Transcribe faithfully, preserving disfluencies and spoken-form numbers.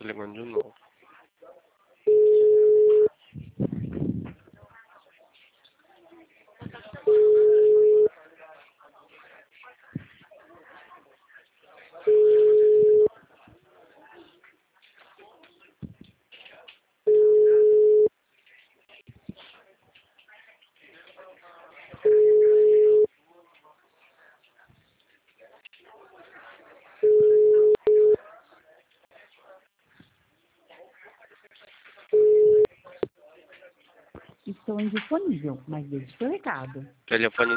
Tô ligando de novo. Estou indisponível, mas deixe seu recado. Telefone